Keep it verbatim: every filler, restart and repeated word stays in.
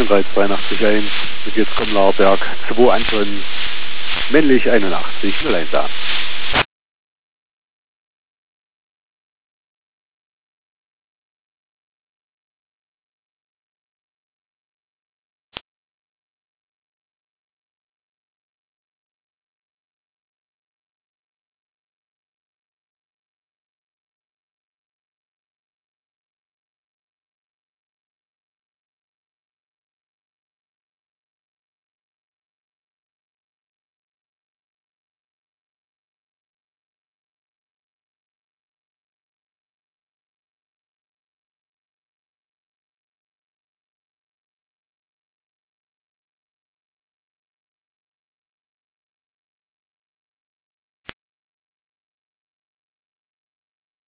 drei zweiundachtzig eins, und jetzt kommt Lauerberg, zwei Anton, männlich einundachtzig, null eins an.